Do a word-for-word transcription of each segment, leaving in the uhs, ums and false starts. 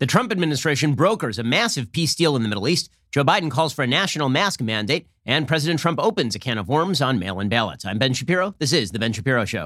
The Trump administration brokers a massive peace deal in the Middle East. Joe Biden calls for a national mask mandate, and President Trump opens a can of worms on mail-in ballots. I'm Ben Shapiro. This is The Ben Shapiro Show.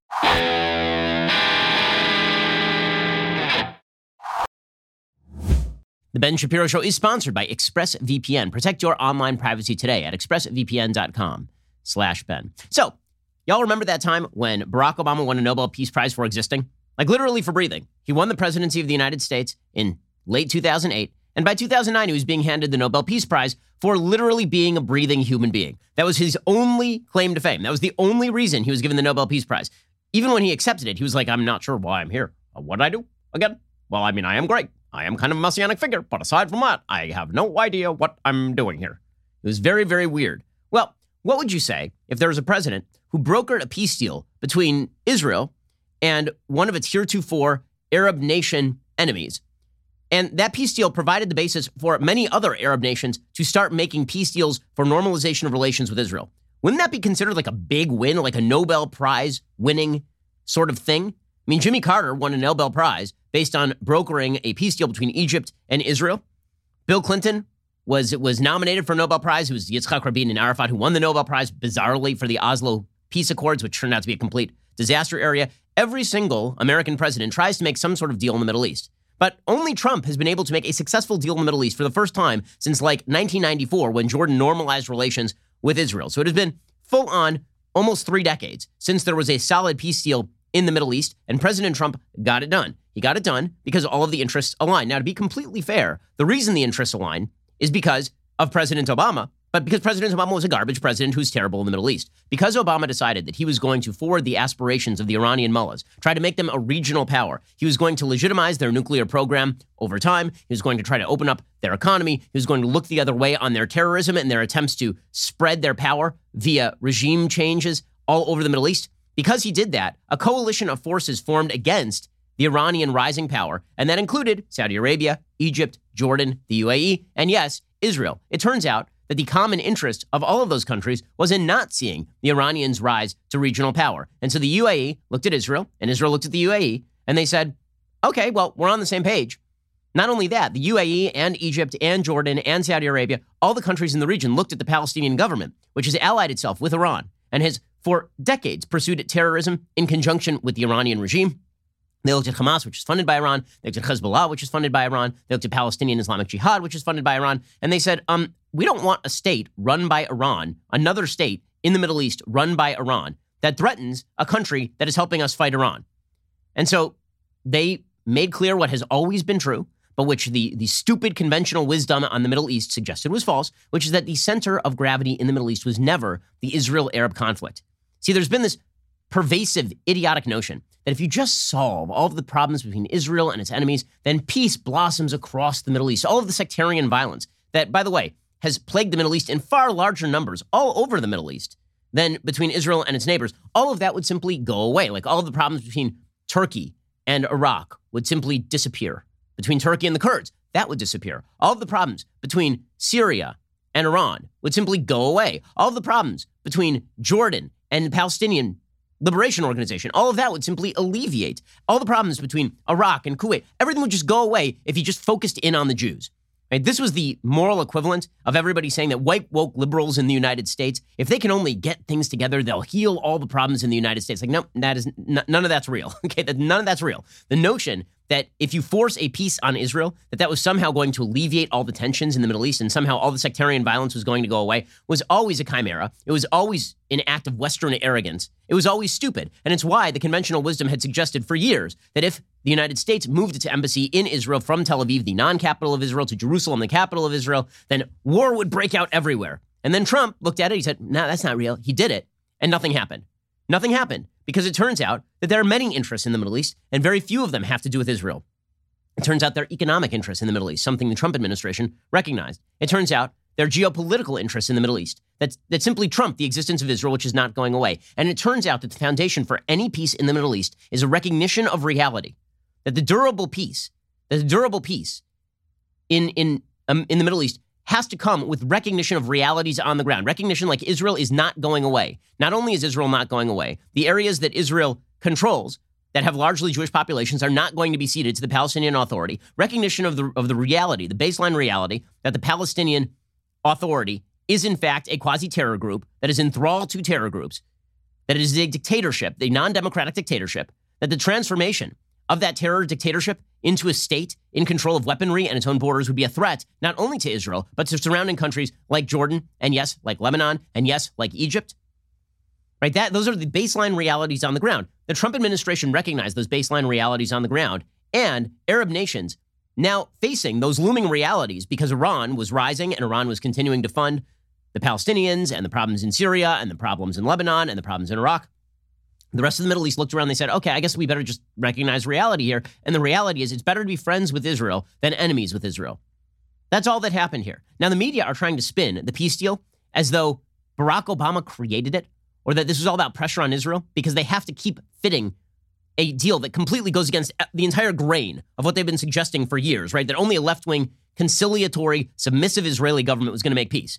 The Ben Shapiro Show is sponsored by ExpressVPN. Protect your online privacy today at expressvpn.com slash Ben. So, y'all remember that time when Barack Obama won a Nobel Peace Prize for existing? Like literally for breathing. He won the presidency of the United States in late two thousand eight. And by two thousand nine, he was being handed the Nobel Peace Prize for literally being a breathing human being. That was his only claim to fame. That was the only reason he was given the Nobel Peace Prize. Even when he accepted it, he was like, I'm not sure why I'm here. What did I do again? Well, I mean, I am great. I am kind of a messianic figure. But aside from that, I have no idea what I'm doing here. It was very, very weird. Well, what would you say if there was a president who brokered a peace deal between Israel and one of its heretofore Arab nation enemies? And that peace deal provided the basis for many other Arab nations to start making peace deals for normalization of relations with Israel. Wouldn't that be considered like a big win, like a Nobel Prize winning sort of thing? I mean, Jimmy Carter won a Nobel Prize based on brokering a peace deal between Egypt and Israel. Bill Clinton was, was nominated for a Nobel Prize. It was Yitzhak Rabin and Arafat who won the Nobel Prize, bizarrely, for the Oslo Peace Accords, which turned out to be a complete disaster area. Every single American president tries to make some sort of deal in the Middle East. But only Trump has been able to make a successful deal in the Middle East for the first time since like nineteen ninety-four when Jordan normalized relations with Israel. So it has been full on almost three decades since there was a solid peace deal in the Middle East, and President Trump got it done. He got it done because all of the interests align. Now, to be completely fair, the reason the interests align is because of President Obama, but because President Obama was a garbage president who's terrible in the Middle East. Because Obama decided that he was going to forward the aspirations of the Iranian mullahs, try to make them a regional power. He was going to legitimize their nuclear program over time. He was going to try to open up their economy. He was going to look the other way on their terrorism and their attempts to spread their power via regime changes all over the Middle East. Because he did that, a coalition of forces formed against the Iranian rising power, and that included Saudi Arabia, Egypt, Jordan, the U A E, and yes, Israel. It turns out that the common interest of all of those countries was in not seeing the Iranians rise to regional power. And so the U A E looked at Israel, and Israel looked at the U A E, and they said, okay, well, we're on the same page. Not only that, the U A E and Egypt and Jordan and Saudi Arabia, all the countries in the region looked at the Palestinian government, which has allied itself with Iran and has for decades pursued terrorism in conjunction with the Iranian regime. They looked at Hamas, which is funded by Iran. They looked at Hezbollah, which is funded by Iran. They looked at Palestinian Islamic Jihad, which is funded by Iran. And they said, um, we don't want a state run by Iran, another state in the Middle East run by Iran, that threatens a country that is helping us fight Iran. And so they made clear what has always been true, but which the, the stupid conventional wisdom on the Middle East suggested was false, which is that the center of gravity in the Middle East was never the Israel-Arab conflict. See, there's been this pervasive, idiotic notion that if you just solve all of the problems between Israel and its enemies, then peace blossoms across the Middle East. All of the sectarian violence that, by the way, has plagued the Middle East in far larger numbers all over the Middle East than between Israel and its neighbors, all of that would simply go away. Like all of the problems between Turkey and Iraq would simply disappear. Between Turkey and the Kurds, that would disappear. All of the problems between Syria and Iran would simply go away. All of the problems between Jordan and the Palestinian Liberation Organization, all of that would simply alleviate. All the problems between Iraq and Kuwait, everything would just go away if you just focused in on the Jews. Right? This was the moral equivalent of everybody saying that white woke liberals in the United States, if they can only get things together, they'll heal all the problems in the United States. Like, no, that is n- none of that's real. Okay, that none of that's real. The notion that if you force a peace on Israel, that that was somehow going to alleviate all the tensions in the Middle East and somehow all the sectarian violence was going to go away was always a chimera. It was always an act of Western arrogance. It was always stupid. And it's why the conventional wisdom had suggested for years that if the United States moved its embassy in Israel from Tel Aviv, the non-capital of Israel, to Jerusalem, the capital of Israel, then war would break out everywhere. And then Trump looked at it. He said, no, nah, that's not real. He did it. And nothing happened. Nothing happened because it turns out that there are many interests in the Middle East and very few of them have to do with Israel. It turns out there are economic interests in the Middle East, something the Trump administration recognized. It turns out there are geopolitical interests in the Middle East that, that simply trump the existence of Israel, which is not going away. And it turns out that the foundation for any peace in the Middle East is a recognition of reality, that the durable peace, that the durable peace in, in, um, in the Middle East has to come with recognition of realities on the ground. Recognition like Israel is not going away. Not only is Israel not going away, the areas that Israel controls, that have largely Jewish populations are not going to be ceded to the Palestinian Authority. Recognition of the of the reality, the baseline reality, that the Palestinian Authority is in fact a quasi-terror group that is enthralled to terror groups, that it is a dictatorship, the non-democratic dictatorship, that the transformation of that terror dictatorship into a state in control of weaponry and its own borders would be a threat not only to Israel, but to surrounding countries like Jordan, and yes, like Lebanon, and yes, like Egypt. Right? That those are the baseline realities on the ground. The Trump administration recognized those baseline realities on the ground, and Arab nations now facing those looming realities because Iran was rising and Iran was continuing to fund the Palestinians and the problems in Syria and the problems in Lebanon and the problems in Iraq. The rest of the Middle East looked around and they said, okay, I guess we better just recognize reality here. And the reality is it's better to be friends with Israel than enemies with Israel. That's all that happened here. Now, the media are trying to spin the peace deal as though Barack Obama created it, or that this was all about pressure on Israel, because they have to keep fitting a deal that completely goes against the entire grain of what they've been suggesting for years, right? That only a left-wing, conciliatory, submissive Israeli government was going to make peace.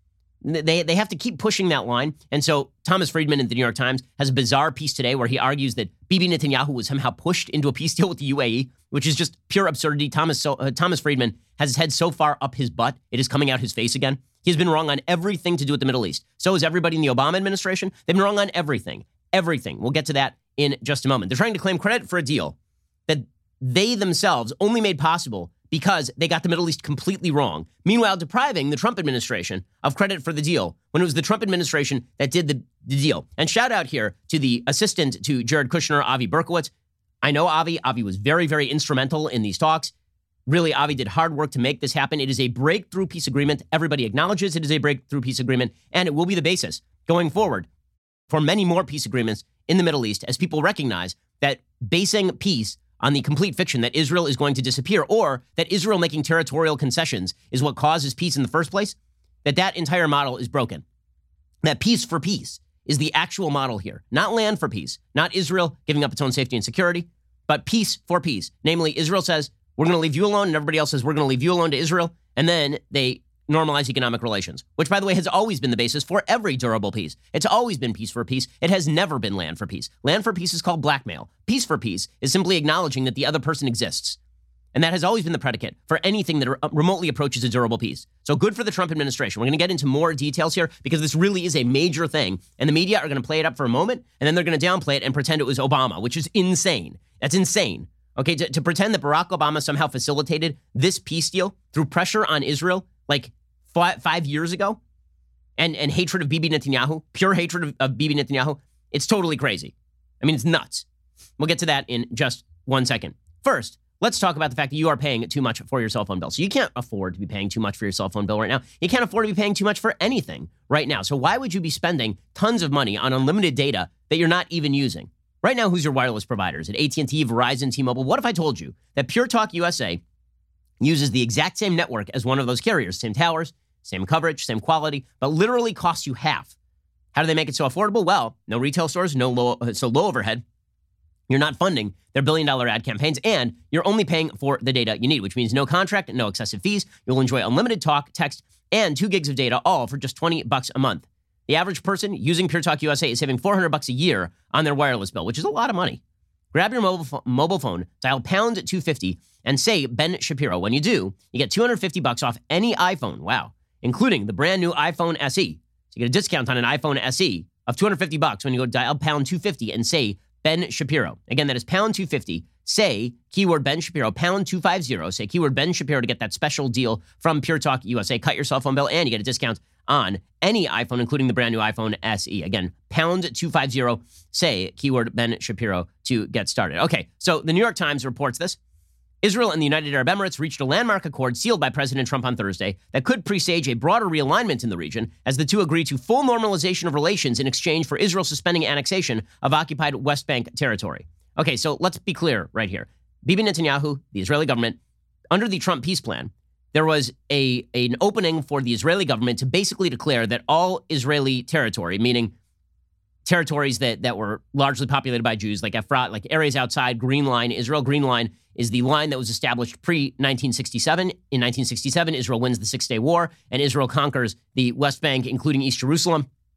They they have to keep pushing that line. And so Thomas Friedman in the New York Times has a bizarre piece today where he argues that Bibi Netanyahu was somehow pushed into a peace deal with the U A E, which is just pure absurdity. Thomas so, uh, Thomas Friedman has his head so far up his butt, it is coming out his face again. He's been wrong on everything to do with the Middle East. So is everybody in the Obama administration. They've been wrong on everything. Everything. We'll get to that in just a moment. They're trying to claim credit for a deal that they themselves only made possible because they got the Middle East completely wrong. Meanwhile, depriving the Trump administration of credit for the deal when it was the Trump administration that did the, the deal. And shout out here to the assistant to Jared Kushner, Avi Berkowitz. I know Avi. Avi was very, very instrumental in these talks. Really, Avi did hard work to make this happen. It is a breakthrough peace agreement. Everybody acknowledges it is a breakthrough peace agreement, and it will be the basis going forward for many more peace agreements in the Middle East as people recognize that basing peace on the complete fiction that Israel is going to disappear, or that Israel making territorial concessions is what causes peace in the first place, that that entire model is broken. That peace for peace is the actual model here, not land for peace, not Israel giving up its own safety and security, but peace for peace. Namely, Israel says, we're going to leave you alone, and everybody else says, we're going to leave you alone to Israel, and then they normalize economic relations, which, by the way, has always been the basis for every durable peace. It's always been peace for peace. It has never been land for peace. Land for peace is called blackmail. Peace for peace is simply acknowledging that the other person exists. And that has always been the predicate for anything that remotely approaches a durable peace. So good for the Trump administration. We're going to get into more details here because this really is a major thing. And the media are going to play it up for a moment, and then they're going to downplay it and pretend it was Obama, which is insane. That's insane. Okay, to, to pretend that Barack Obama somehow facilitated this peace deal through pressure on Israel, like five, five years ago, and, and hatred of Bibi Netanyahu, pure hatred of, of Bibi Netanyahu, it's totally crazy. I mean, it's nuts. We'll get to that in just one second. First, let's talk about the fact that you are paying too much for your cell phone bill. So you can't afford to be paying too much for your cell phone bill right now. You can't afford to be paying too much for anything right now. So why would you be spending tons of money on unlimited data that you're not even using? Right now, who's your wireless providers? At A T and T, Verizon, T-Mobile? What if I told you that Pure Talk U S A uses the exact same network as one of those carriers, same towers, same coverage, same quality, but literally costs you half? How do they make it so affordable? Well, no retail stores, no low, so low overhead. You're not funding their billion dollar ad campaigns, and you're only paying for the data you need, which means no contract, no excessive fees. You'll enjoy unlimited talk, text, and two gigs of data, all for just twenty bucks a month. The average person using Pure Talk U S A is saving four hundred bucks a year on their wireless bill, which is a lot of money. Grab your mobile, fo- mobile phone, dial pound two fifty, and say Ben Shapiro. When you do, you get two hundred fifty bucks off any iPhone. Wow. Including the brand new iPhone S E. So you get a discount on an iPhone S E of two hundred fifty bucks when you go dial pound two fifty and say Ben Shapiro. Again, that is pound two fifty. Say keyword Ben Shapiro, pound two fifty. Say keyword Ben Shapiro to get that special deal from Pure Talk U S A. Cut your cell phone bill and you get a discount on any iPhone, including the brand new iPhone S E. Again, pound two fifty. Say keyword Ben Shapiro to get started. Okay, so the New York Times reports this. Israel and the United Arab Emirates reached a landmark accord sealed by President Trump on Thursday that could presage a broader realignment in the region as the two agree to full normalization of relations in exchange for Israel suspending annexation of occupied West Bank territory. Okay, so let's be clear right here. Bibi Netanyahu, the Israeli government, under the Trump peace plan, there was a an opening for the Israeli government to basically declare that all Israeli territory, meaning territories that, that were largely populated by Jews, like Efrat, like areas outside Green Line, Israel Green Line is the line that was established pre nineteen sixty-seven. In nineteen sixty-seven, Israel wins the Six-Day War, and Israel conquers the West Bank, including East Jerusalem.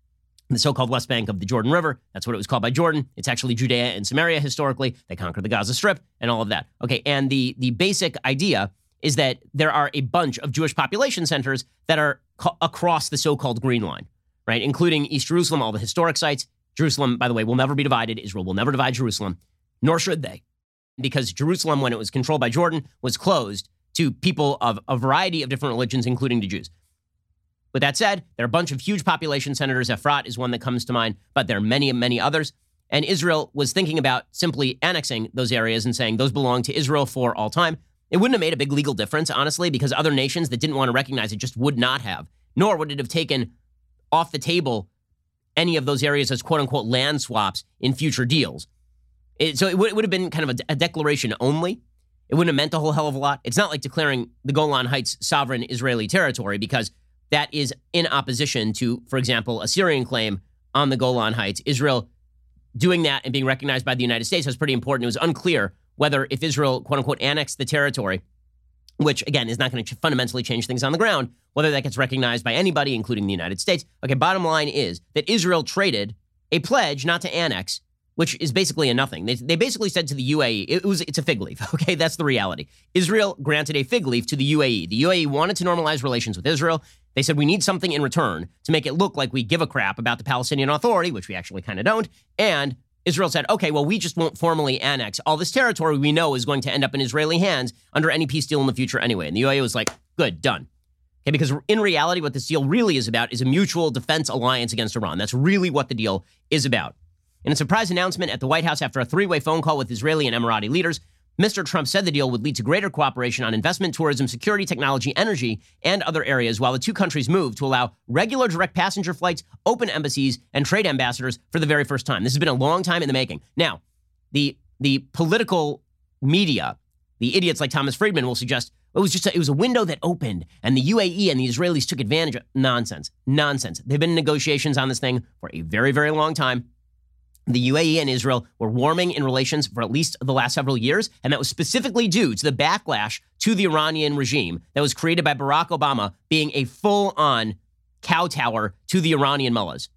the so-called West Bank of the Jordan River. That's what it was called by Jordan. It's actually Judea and Samaria historically. They conquered the Gaza Strip and all of that. Okay, and the, the basic idea is that there are a bunch of Jewish population centers that are co- across the so-called Green Line, right, including East Jerusalem, all the historic sites. Jerusalem, by the way, will never be divided. Israel will never divide Jerusalem, nor should they, because Jerusalem, when it was controlled by Jordan, was closed to people of a variety of different religions, including the Jews. With that said, there are a bunch of huge population centers. Efrat is one that comes to mind, but there are many, many others. And Israel was thinking about simply annexing those areas and saying those belong to Israel for all time. It wouldn't have made a big legal difference, honestly, because other nations that didn't want to recognize it just would not have, nor would it have taken off the table any of those areas as quote-unquote land swaps in future deals. It, so it, w- it would have been kind of a, a declaration only. It wouldn't have meant a whole hell of a lot. It's not like declaring the Golan Heights sovereign Israeli territory, because that is in opposition to, for example, a Syrian claim on the Golan Heights. Israel doing that and being recognized by the United States was pretty important. It was unclear whether if Israel, quote unquote, annexed the territory, which again is not going to fundamentally change things on the ground, whether that gets recognized by anybody, including the United States. Okay, bottom line is that Israel traded a pledge not to annex, which is basically a nothing. They, they basically said to the U A E, it was it's a fig leaf, okay? That's the reality. Israel granted a fig leaf to the U A E. The U A E wanted to normalize relations with Israel. They said, we need something in return to make it look like we give a crap about the Palestinian Authority, which we actually kind of don't. And Israel said, okay, well, we just won't formally annex all this territory we know is going to end up in Israeli hands under any peace deal in the future anyway. And the U A E was like, good, done. Okay, because in reality, what this deal really is about is a mutual defense alliance against Iran. That's really what the deal is about. In a surprise announcement at the White House after a three-way phone call with Israeli and Emirati leaders, Mister Trump said the deal would lead to greater cooperation on investment, tourism, security, technology, energy, and other areas, while the two countries move to allow regular direct passenger flights, open embassies, and trade ambassadors for the very first time. This has been a long time in the making. Now, the the political media, the idiots like Thomas Friedman, will suggest it was just a, it was a window that opened, and the U A E and the Israelis took advantage of. Nonsense. Nonsense. They've been in negotiations on this thing for a very, very long time. The U A E and Israel were warming in relations for at least the last several years, and that was specifically due to the backlash to the Iranian regime that was created by Barack Obama being a full-on kowtower to the Iranian mullahs.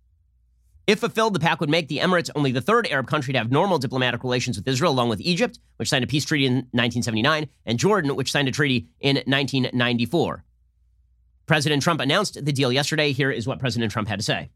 If fulfilled, the pact would make the Emirates only the third Arab country to have normal diplomatic relations with Israel, along with Egypt, which signed a peace treaty in nineteen seventy-nine, and Jordan, which signed a treaty in nineteen ninety-four. President Trump announced the deal yesterday. Here is what President Trump had to say.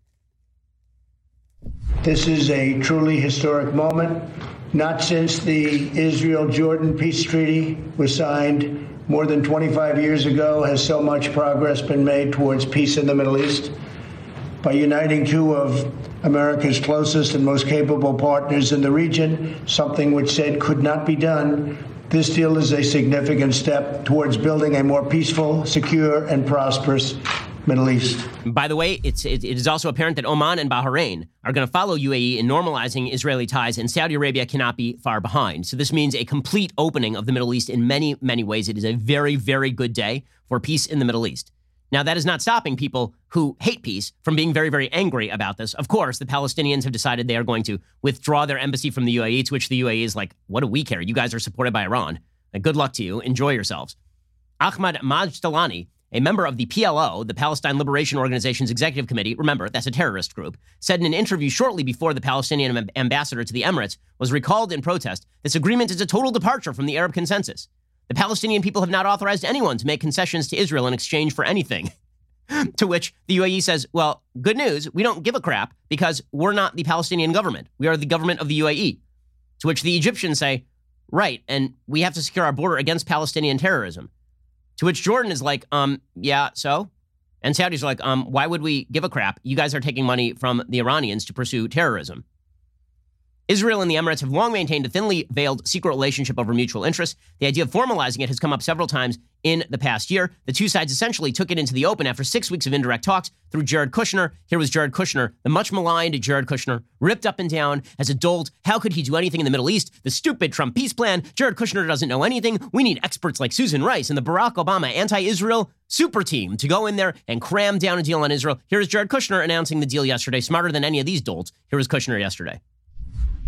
This is a truly historic moment. Not since the Israel-Jordan peace treaty was signed more than twenty-five years ago has so much progress been made towards peace in the Middle East. By uniting two of America's closest and most capable partners in the region, something which said could not be done, this deal is a significant step towards building a more peaceful, secure, and prosperous Middle East. By the way, it's, it, it is also apparent that Oman and Bahrain are going to follow U A E in normalizing Israeli ties, and Saudi Arabia cannot be far behind. So this means a complete opening of the Middle East in many, many ways. It is a very, very good day for peace in the Middle East. Now, that is not stopping people who hate peace from being very, very angry about this. Of course, the Palestinians have decided they are going to withdraw their embassy from the U A E, to which the U A E is like, what do we care? You guys are supported by Iran. Like, good luck to you. Enjoy yourselves. Ahmad Majdalani, a member of the P L O, the Palestine Liberation Organization's executive committee, remember, that's a terrorist group, said in an interview shortly before the Palestinian ambassador to the Emirates was recalled in protest, this agreement is a total departure from the Arab consensus. The Palestinian people have not authorized anyone to make concessions to Israel in exchange for anything. To which the U A E says, well, good news, we don't give a crap because we're not the Palestinian government. We are the government of the U A E. To which the Egyptians say, right, and we have to secure our border against Palestinian terrorism. To which Jordan is like, um, yeah, so? And Saudis are like, um, why would we give a crap? You guys are taking money from the Iranians to pursue terrorism. Israel and the Emirates have long maintained a thinly veiled secret relationship over mutual interests. The idea of formalizing it has come up several times in the past year. The two sides essentially took it into the open after six weeks of indirect talks through Jared Kushner. Here was Jared Kushner, the much maligned Jared Kushner, ripped up and down as a dolt. How could he do anything in the Middle East? The stupid Trump peace plan. Jared Kushner doesn't know anything. We need experts like Susan Rice and the Barack Obama anti-Israel super team to go in there and cram down a deal on Israel. Here's Jared Kushner announcing the deal yesterday. Smarter than any of these dolts. Here was Kushner yesterday.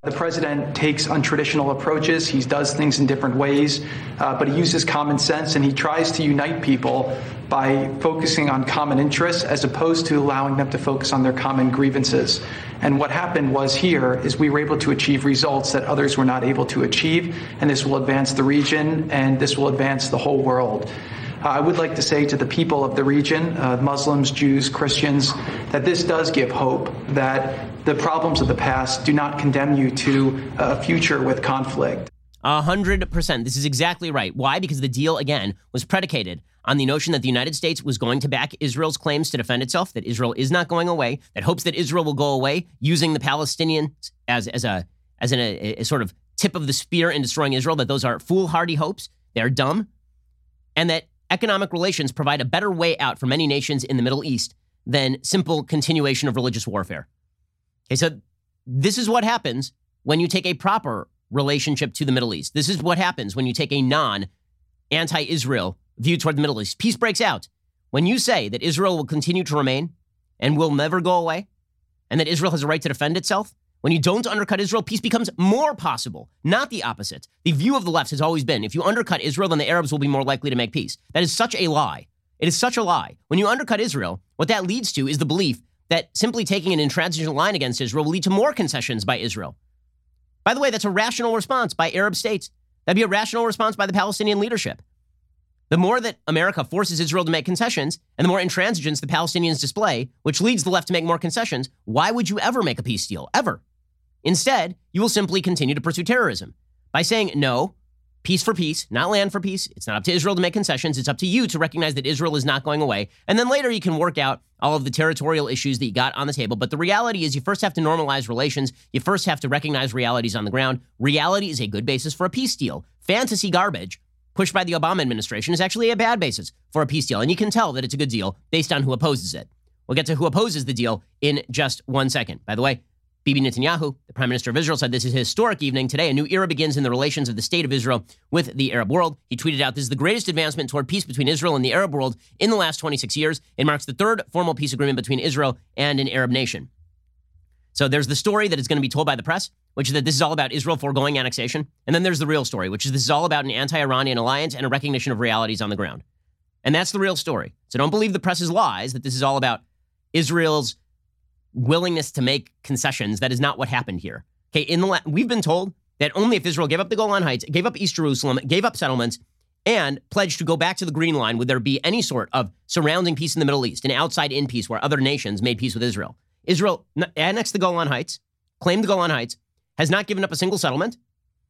The president takes untraditional approaches. He does things in different ways, uh, but he uses common sense and he tries to unite people by focusing on common interests as opposed to allowing them to focus on their common grievances. And what happened was here is we were able to achieve results that others were not able to achieve, and this will advance the region and this will advance the whole world. Uh, I would like to say to the people of the region, uh, Muslims, Jews, Christians, that this does give hope, that the problems of the past do not condemn you to a future with conflict. A hundred percent. This is exactly right. Why? Because the deal, again, was predicated on the notion that the United States was going to back Israel's claims to defend itself, that Israel is not going away, that hopes that Israel will go away, using the Palestinians as, as, a, as an, a, a sort of tip of the spear in destroying Israel, that those are foolhardy hopes, they're dumb, and that economic relations provide a better way out for many nations in the Middle East than simple continuation of religious warfare. Okay, so this is what happens when you take a proper relationship to the Middle East. This is what happens when you take a non-anti-Israel view toward the Middle East. Peace breaks out when you say that Israel will continue to remain and will never go away, and that Israel has a right to defend itself. When you don't undercut Israel, peace becomes more possible, not the opposite. The view of the left has always been, if you undercut Israel, then the Arabs will be more likely to make peace. That is such a lie. It is such a lie. When you undercut Israel, what that leads to is the belief that simply taking an intransigent line against Israel will lead to more concessions by Israel. By the way, that's a rational response by Arab states. That'd be a rational response by the Palestinian leadership. The more that America forces Israel to make concessions, and the more intransigence the Palestinians display, which leads the left to make more concessions, why would you ever make a peace deal? Ever. Instead, you will simply continue to pursue terrorism by saying, no, peace for peace, not land for peace. It's not up to Israel to make concessions. It's up to you to recognize that Israel is not going away. And then later you can work out all of the territorial issues that you got on the table. But the reality is you first have to normalize relations. You first have to recognize realities on the ground. Reality is a good basis for a peace deal. Fantasy garbage pushed by the Obama administration is actually a bad basis for a peace deal. And you can tell that it's a good deal based on who opposes it. We'll get to who opposes the deal in just one second. By the way, Bibi Netanyahu, the Prime Minister of Israel, said this is a historic evening. Today, a new era begins in the relations of the State of Israel with the Arab world. He tweeted out, this is the greatest advancement toward peace between Israel and the Arab world in the last twenty-six years. It marks the third formal peace agreement between Israel and an Arab nation. So there's the story that is going to be told by the press, which is that this is all about Israel foregoing annexation. And then there's the real story, which is this is all about an anti-Iranian alliance and a recognition of realities on the ground. And that's the real story. So don't believe the press's lies that this is all about Israel's willingness to make concessions. That is not what happened here. Okay, in the la- we've been told that only if Israel gave up the Golan Heights, gave up East Jerusalem, gave up settlements, and pledged to go back to the Green Line, would there be any sort of surrounding peace in the Middle East, an outside-in peace where other nations made peace with Israel. Israel annexed the Golan Heights, claimed the Golan Heights, has not given up a single settlement,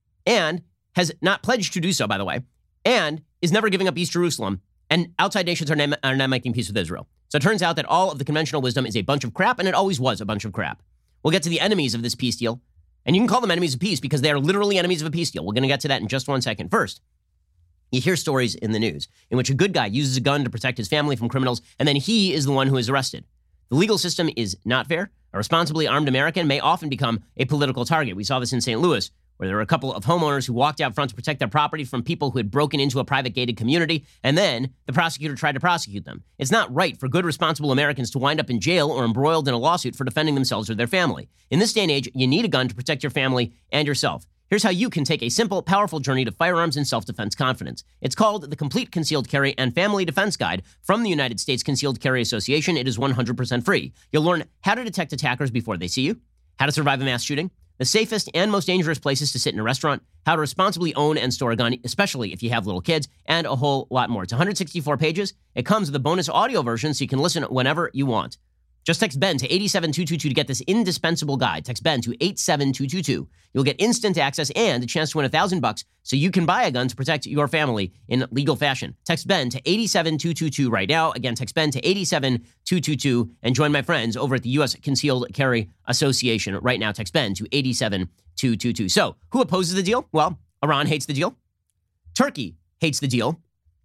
and has not pledged to do so, by the way, and is never giving up East Jerusalem, and outside nations are, na- are not making peace with Israel. So it turns out that all of the conventional wisdom is a bunch of crap, and it always was a bunch of crap. We'll get to the enemies of this peace deal, and you can call them enemies of peace because they are literally enemies of a peace deal. We're going to get to that in just one second. First, you hear stories in the news in which a good guy uses a gun to protect his family from criminals, and then he is the one who is arrested. The legal system is not fair. A responsibly armed American may often become a political target. We saw this in Saint Louis, where there were a couple of homeowners who walked out front to protect their property from people who had broken into a private gated community, and then the prosecutor tried to prosecute them. It's not right for good, responsible Americans to wind up in jail or embroiled in a lawsuit for defending themselves or their family. In this day and age, you need a gun to protect your family and yourself. Here's how you can take a simple, powerful journey to firearms and self-defense confidence. It's called the Complete Concealed Carry and Family Defense Guide from the United States Concealed Carry Association. It is one hundred percent free. You'll learn how to detect attackers before they see you, how to survive a mass shooting, the safest and most dangerous places to sit in a restaurant, how to responsibly own and store a gun, especially if you have little kids, and a whole lot more. It's one hundred sixty-four pages. It comes with a bonus audio version so you can listen whenever you want. Just text Ben to eight seven two two two to get this indispensable guide. Text Ben to eight seven two two two. You'll get instant access and a chance to win a thousand bucks so you can buy a gun to protect your family in legal fashion. Text Ben to eight seven two two two right now. Again, text Ben to eight seven two two two and join my friends over at the U S Concealed Carry Association. Right now, text Ben to eight seven two two two. So, who opposes the deal? Well, Iran hates the deal. Turkey hates the deal,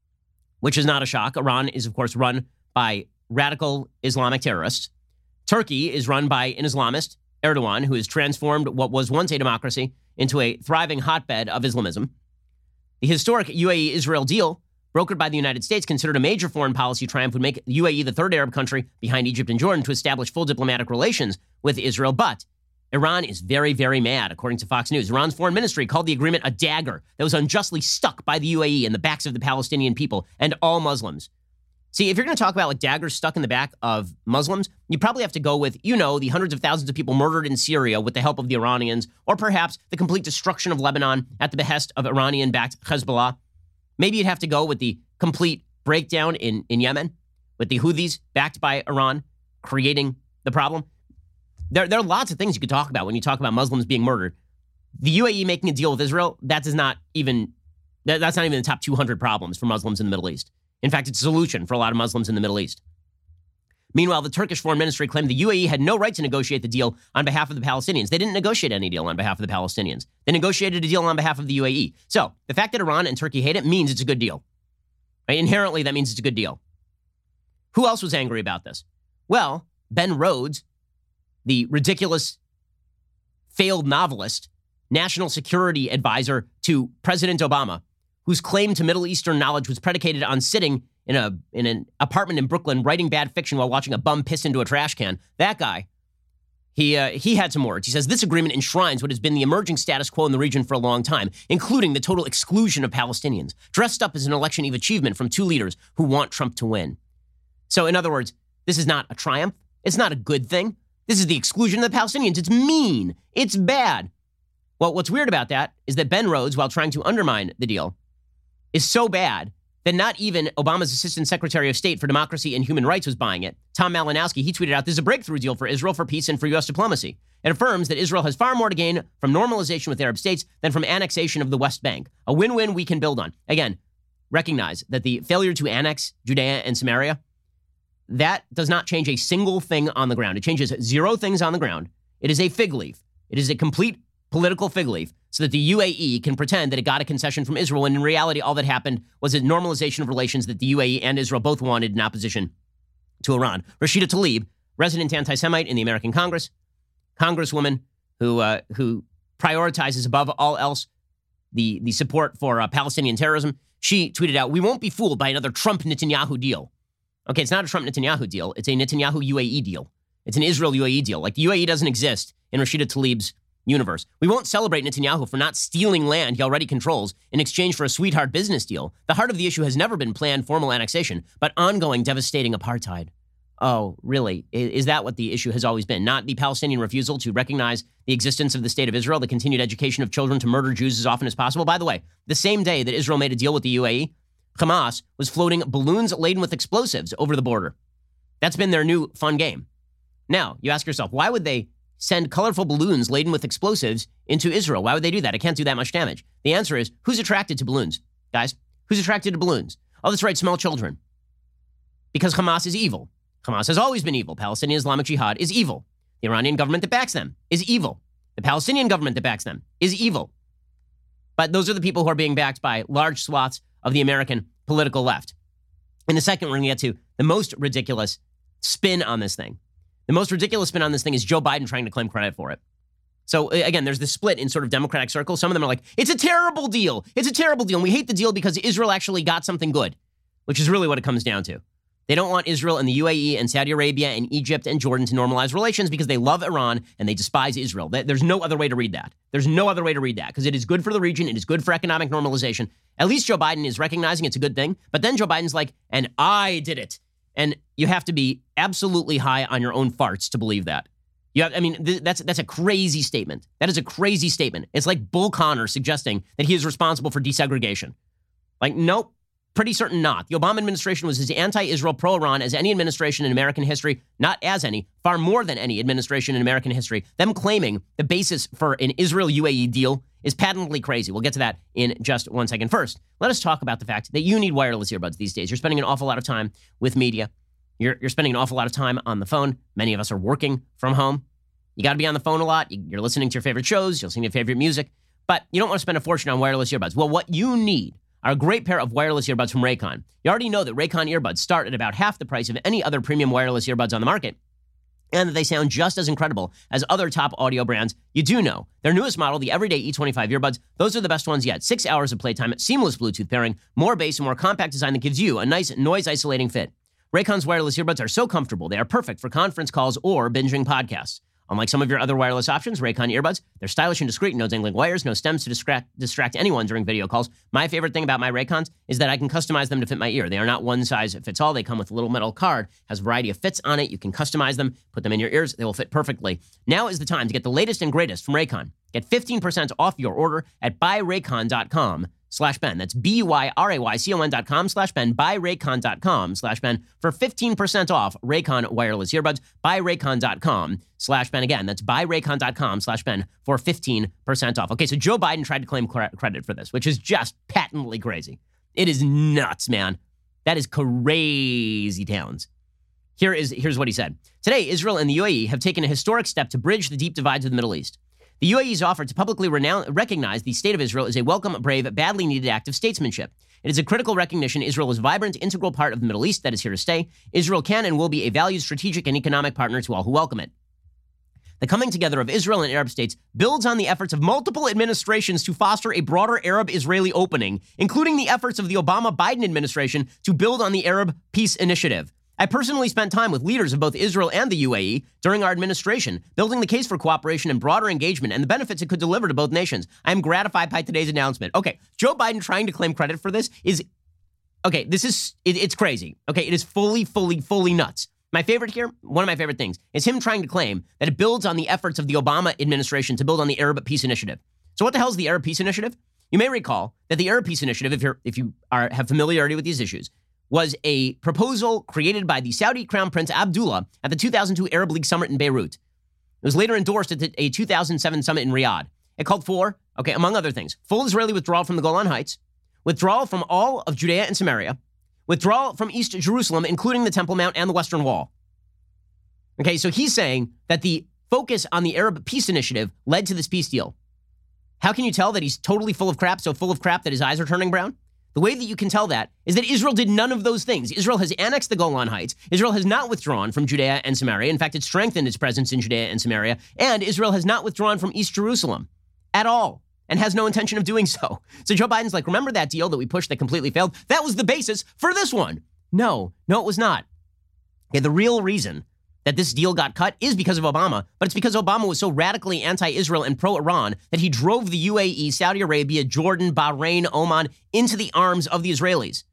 which is not a shock. Iran is, of course, run by radical Islamic terrorists. Turkey is run by an Islamist, Erdogan, who has transformed what was once a democracy into a thriving hotbed of Islamism. The historic U A E-Israel deal, brokered by the United States, considered a major foreign policy triumph, would make U A E the third Arab country behind Egypt and Jordan to establish full diplomatic relations with Israel. But Iran is very, very mad, according to Fox News. Iran's foreign ministry called the agreement a dagger that was unjustly stuck by the U A E in the backs of the Palestinian people and all Muslims. See, if you're going to talk about like daggers stuck in the back of Muslims, you probably have to go with, you know, the hundreds of thousands of people murdered in Syria with the help of the Iranians, or perhaps the complete destruction of Lebanon at the behest of Iranian-backed Hezbollah. Maybe you'd have to go with the complete breakdown in, in Yemen, with the Houthis backed by Iran creating the problem. There, there are lots of things you could talk about when you talk about Muslims being murdered. The U A E making a deal with Israel, that does not even, that, that's not even the top two hundred problems for Muslims in the Middle East. In fact, it's a solution for a lot of Muslims in the Middle East. Meanwhile, the Turkish foreign ministry claimed the U A E had no right to negotiate the deal on behalf of the Palestinians. They didn't negotiate any deal on behalf of the Palestinians. They negotiated a deal on behalf of the U A E. So the fact that Iran and Turkey hate it means it's a good deal. Right? Inherently, that means it's a good deal. Who else was angry about this? Well, Ben Rhodes, the ridiculous failed novelist, national security advisor to President Obama, whose claim to Middle Eastern knowledge was predicated on sitting in a in an apartment in Brooklyn writing bad fiction while watching a bum piss into a trash can. That guy, he uh, he had some words. He says, this agreement enshrines what has been the emerging status quo in the region for a long time, including the total exclusion of Palestinians, dressed up as an election eve achievement from two leaders who want Trump to win. So in other words, this is not a triumph. It's not a good thing. This is the exclusion of the Palestinians. It's mean. It's bad. Well, what's weird about that is that Ben Rhodes, while trying to undermine the deal, is so bad that not even Obama's Assistant Secretary of State for Democracy and Human Rights was buying it. Tom Malinowski, he tweeted out, this is a breakthrough deal for Israel, for peace, and for U S diplomacy. It affirms that Israel has far more to gain from normalization with Arab states than from annexation of the West Bank. A win-win we can build on. Again, recognize that the failure to annex Judea and Samaria, that does not change a single thing on the ground. It changes zero things on the ground. It is a fig leaf. It is a complete political fig leaf so that the U A E can pretend that it got a concession from Israel, when in reality, all that happened was a normalization of relations that the U A E and Israel both wanted in opposition to Iran. Rashida Tlaib, resident anti-Semite in the American Congress, congresswoman who uh, who prioritizes above all else the, the support for uh, Palestinian terrorism, she tweeted out, we won't be fooled by another Trump-Netanyahu deal. Okay, it's not a Trump-Netanyahu deal. It's a Netanyahu-U A E deal. It's an Israel-U A E deal. Like, the U A E doesn't exist in Rashida Tlaib's universe. We won't celebrate Netanyahu for not stealing land he already controls in exchange for a sweetheart business deal. The heart of the issue has never been planned formal annexation, but ongoing devastating apartheid. Oh, really? Is that what the issue has always been? Not the Palestinian refusal to recognize the existence of the state of Israel, the continued education of children to murder Jews as often as possible? By the way, the same day that Israel made a deal with the U A E, Hamas was floating balloons laden with explosives over the border. That's been their new fun game. Now, you ask yourself, why would they send colorful balloons laden with explosives into Israel? Why would they do that? It can't do that much damage. The answer is, who's attracted to balloons, guys? Who's attracted to balloons? Oh, that's right, small children. Because Hamas is evil. Hamas has always been evil. Palestinian Islamic Jihad is evil. The Iranian government that backs them is evil. The Palestinian government that backs them is evil. But those are the people who are being backed by large swaths of the American political left. In a second, we're going to get to the most ridiculous spin on this thing. The most ridiculous spin on this thing is Joe Biden trying to claim credit for it. So again, there's this split in sort of Democratic circles. Some of them are like, it's a terrible deal. It's a terrible deal. And we hate the deal because Israel actually got something good, which is really what it comes down to. They don't want Israel and the U A E and Saudi Arabia and Egypt and Jordan to normalize relations because they love Iran and they despise Israel. There's no other way to read that. There's no other way to read that because it is good for the region. It is good for economic normalization. At least Joe Biden is recognizing it's a good thing. But then Joe Biden's like, and I did it. And you have to be absolutely high on your own farts to believe that. You have, I mean, th- that's that's a crazy statement. That is a crazy statement. It's like Bull Connor suggesting that he is responsible for desegregation. Like, nope, pretty certain not. The Obama administration was as anti-Israel, pro-Iran as any administration in American history, not as any, far more than any administration in American history. Them claiming the basis for an Israel-U A E deal is patently crazy. We'll get to that in just one second. First, let us talk about the fact that you need wireless earbuds these days. You're spending an awful lot of time with media. You're, you're spending an awful lot of time on the phone. Many of us are working from home. You got to be on the phone a lot. You're listening to your favorite shows. You're listening to your favorite music. But you don't want to spend a fortune on wireless earbuds. Well, what you need are a great pair of wireless earbuds from Raycon. You already know that Raycon earbuds start at about half the price of any other premium wireless earbuds on the market, and that they sound just as incredible as other top audio brands. You do know. Their newest model, the Everyday E twenty-five earbuds, those are the best ones yet. Six hours of playtime, seamless Bluetooth pairing, more bass, and more compact design that gives you a nice noise-isolating fit. Raycon's wireless earbuds are so comfortable, they are perfect for conference calls or binging podcasts. Unlike some of your other wireless options, Raycon earbuds, they're stylish and discreet, no dangling wires, no stems to distract, distract anyone during video calls. My favorite thing about my Raycons is that I can customize them to fit my ear. They are not one size fits all. They come with a little metal card, has a variety of fits on it. You can customize them, put them in your ears. They will fit perfectly. Now is the time to get the latest and greatest from Raycon. Get fifteen percent off your order at buy raycon dot com slash Ben. That's B-Y-R-A-Y-C-O-N dot com slash Ben. buy raycon dot com slash Ben for fifteen percent off Raycon wireless earbuds. buy raycon dot com slash Ben. Again, that's buy raycon dot com slash Ben for fifteen percent off. Okay, so Joe Biden tried to claim credit for this, which is just patently crazy. It is nuts, man. That is crazy towns. Here is, here's what he said. Today, Israel and the U A E have taken a historic step to bridge the deep divides of the Middle East. The U A E's offer to publicly renounce, recognize the State of Israel is a welcome, brave, badly needed act of statesmanship. It is a critical recognition Israel is a vibrant, integral part of the Middle East that is here to stay. Israel can and will be a valued, strategic, and economic partner to all who welcome it. The coming together of Israel and Arab states builds on the efforts of multiple administrations to foster a broader Arab-Israeli opening, including the efforts of the Obama-Biden administration to build on the Arab Peace Initiative. I personally spent time with leaders of both Israel and the U A E during our administration, building the case for cooperation and broader engagement and the benefits it could deliver to both nations. I am gratified by today's announcement. Okay, Joe Biden trying to claim credit for this is, okay, this is, it, it's crazy. Okay, it is fully, fully, fully nuts. My favorite here, one of my favorite things, is him trying to claim that it builds on the efforts of the Obama administration to build on the Arab Peace Initiative. So what the hell is the Arab Peace Initiative? You may recall that the Arab Peace Initiative, if, you're, if you are, have familiarity with these issues, was a proposal created by the Saudi Crown Prince Abdullah at the two thousand two Arab League Summit in Beirut. It was later endorsed at a two thousand seven summit in Riyadh. It called for, okay, among other things, full Israeli withdrawal from the Golan Heights, withdrawal from all of Judea and Samaria, withdrawal from East Jerusalem, including the Temple Mount and the Western Wall. Okay, so he's saying that the focus on the Arab Peace Initiative led to this peace deal. How can you tell that he's totally full of crap, so full of crap that his eyes are turning brown? The way that you can tell that is that Israel did none of those things. Israel has annexed the Golan Heights. Israel has not withdrawn from Judea and Samaria. In fact, it strengthened its presence in Judea and Samaria. And Israel has not withdrawn from East Jerusalem at all and has no intention of doing so. So Joe Biden's like, remember that deal that we pushed that completely failed? That was the basis for this one. No, no, it was not. Okay, the real reason that this deal got cut is because of Obama, but it's because Obama was so radically anti-Israel and pro-Iran that he drove the U A E, Saudi Arabia, Jordan, Bahrain, Oman into the arms of the Israelis.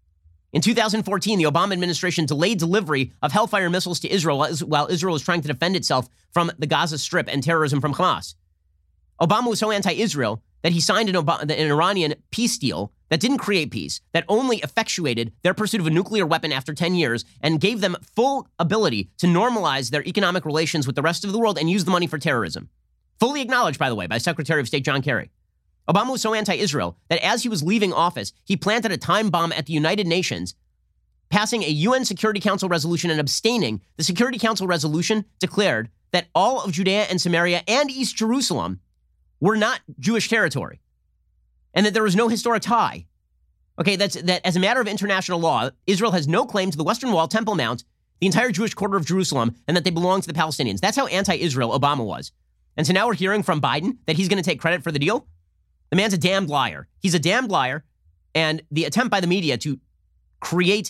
In two thousand fourteen, the Obama administration delayed delivery of Hellfire missiles to Israel while Israel was trying to defend itself from the Gaza Strip and terrorism from Hamas. Obama was so anti-Israel that he signed an, Ob- an Iranian peace deal that didn't create peace, that only effectuated their pursuit of a nuclear weapon after ten years and gave them full ability to normalize their economic relations with the rest of the world and use the money for terrorism. Fully acknowledged, by the way, by Secretary of State John Kerry. Obama was so anti-Israel that as he was leaving office, he planted a time bomb at the United Nations, passing a U N Security Council resolution and abstaining. The Security Council resolution declared that all of Judea and Samaria and East Jerusalem were not Jewish territory, and that there was no historic tie. Okay, that's that as a matter of international law, Israel has no claim to the Western Wall, Temple Mount, the entire Jewish quarter of Jerusalem, and that they belong to the Palestinians. That's how anti-Israel Obama was. And so now we're hearing from Biden that he's going to take credit for the deal. The man's a damned liar. He's a damned liar, and the attempt by the media to create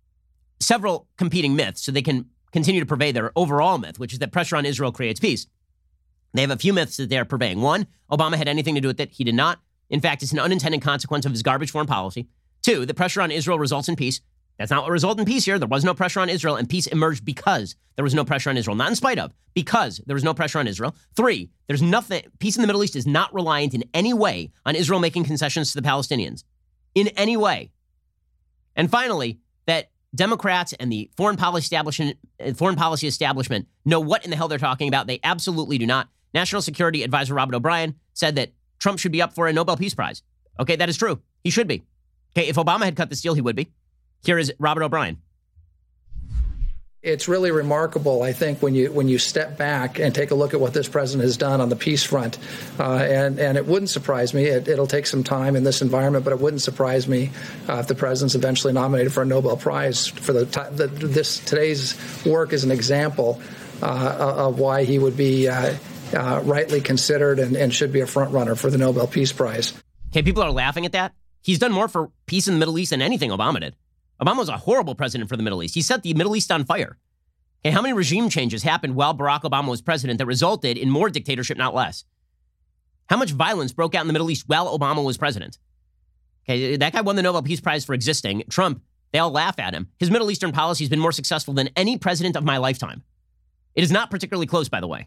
several competing myths so they can continue to purvey their overall myth, which is that pressure on Israel creates peace. They have a few myths that they are purveying. One, Obama had anything to do with it. He did not. In fact, it's an unintended consequence of his garbage foreign policy. Two, the pressure on Israel results in peace. That's not what resulted in peace here. There was no pressure on Israel, and peace emerged because there was no pressure on Israel. Not in spite of, because there was no pressure on Israel. Three, there's nothing, peace in the Middle East is not reliant in any way on Israel making concessions to the Palestinians. In any way. And finally, that Democrats and the foreign policy establishment, foreign policy establishment know what in the hell they're talking about. They absolutely do not. National Security Advisor Robert O'Brien said that Trump should be up for a Nobel Peace Prize. Okay, that is true. He should be. Okay, if Obama had cut this deal, he would be. Here is Robert O'Brien. It's really remarkable, I think, when you when you step back and take a look at what this president has done on the peace front. Uh, and, and it wouldn't surprise me. It, it'll take some time in this environment, but it wouldn't surprise me uh, if the president's eventually nominated for a Nobel Prize. For the, the this today's work is an example uh, of why he would be uh, uh, rightly considered and, and should be a front runner for the Nobel Peace Prize. Okay, people are laughing at that. He's done more for peace in the Middle East than anything Obama did. Obama was a horrible president for the Middle East. He set the Middle East on fire. Okay, how many regime changes happened while Barack Obama was president that resulted in more dictatorship, not less? How much violence broke out in the Middle East while Obama was president? Okay, that guy won the Nobel Peace Prize for existing. Trump, they all laugh at him. His Middle Eastern policy has been more successful than any president of my lifetime. It is not particularly close, by the way.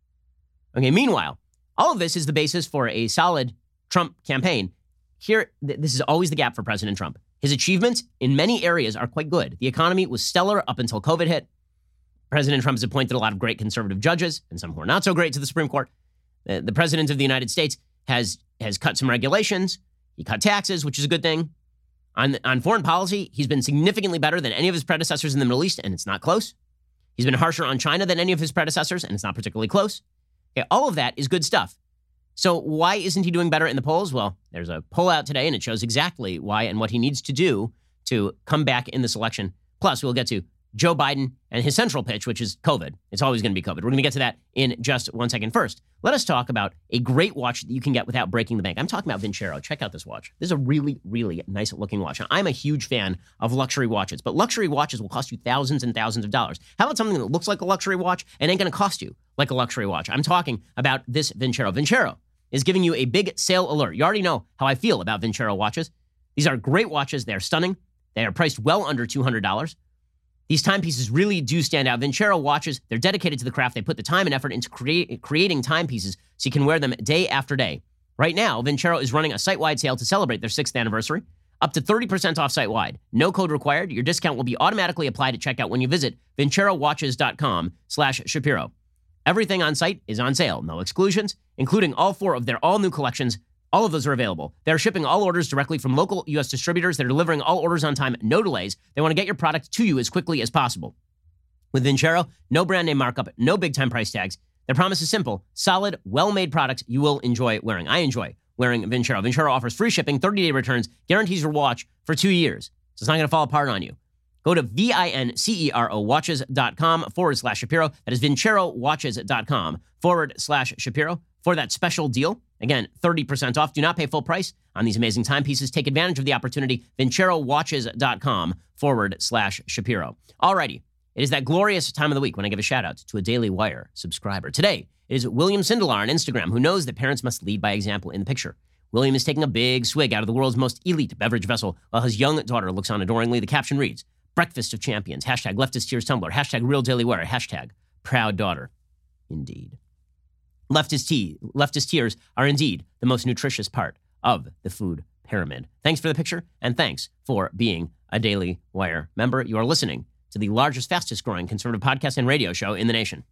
Okay, meanwhile, all of this is the basis for a solid Trump campaign. Here, th- this is always the gap for President Trump. His achievements in many areas are quite good. The economy was stellar up until COVID hit. President Trump has appointed a lot of great conservative judges and some who are not so great to the Supreme Court. The, the president of the United States has, has cut some regulations. He cut taxes, which is a good thing. On, on foreign policy, he's been significantly better than any of his predecessors in the Middle East, and it's not close. He's been harsher on China than any of his predecessors, and it's not particularly close. Okay, all of that is good stuff. So why isn't he doing better in the polls? Well, there's a poll out today, and it shows exactly why and what he needs to do to come back in this election. Plus, we'll get to Joe Biden and his central pitch, which is COVID. It's always going to be COVID. We're going to get to that in just one second. First, let us talk about a great watch that you can get without breaking the bank. I'm talking about Vincero. Check out this watch. This is a really, really nice looking watch. Now, I'm a huge fan of luxury watches, but luxury watches will cost you thousands and thousands of dollars. How about something that looks like a luxury watch and ain't going to cost you like a luxury watch? I'm talking about this Vincero. Vincero is giving you a big sale alert. You already know how I feel about Vincero watches. These are great watches. They're stunning. They are priced well under two hundred dollars. These timepieces really do stand out. Vincero watches, they're dedicated to the craft. They put the time and effort into create, creating timepieces so you can wear them day after day. Right now, Vincero is running a site-wide sale to celebrate their sixth anniversary, up to thirty percent off site-wide. No code required. Your discount will be automatically applied at checkout when you visit vincerowatches.com slash Shapiro. Everything on site is on sale. No exclusions, including all four of their all-new collections. All of those are available. They're shipping all orders directly from local U S distributors. They're delivering all orders on time, no delays. They want to get your product to you as quickly as possible. With Vincero, no brand name markup, no big-time price tags. Their promise is simple: solid, well-made products you will enjoy wearing. I enjoy wearing Vincero. Vincero offers free shipping, thirty-day returns, guarantees your watch for two years. So it's not going to fall apart on you. Go to V-I-N-C-E-R-O watches.com forward slash Shapiro. That is vincerowatches.com forward slash Shapiro for that special deal. Again, thirty percent off. Do not pay full price on these amazing timepieces. Take advantage of the opportunity. vincerowatches.com forward slash Shapiro. Alrighty. It is that glorious time of the week when I give a shout out to a Daily Wire subscriber. Today it is William Sindelar on Instagram, who knows that parents must lead by example in the picture. William is taking a big swig out of the world's most elite beverage vessel while his young daughter looks on adoringly. The caption reads, "Breakfast of champions, hashtag leftist tears Tumblr, hashtag real Daily Wire, hashtag proud daughter." Indeed. Leftist tea, leftist tears are indeed the most nutritious part of the food pyramid. Thanks for the picture, and thanks for being a Daily Wire member. You are listening to the largest, fastest growing conservative podcast and radio show in the nation.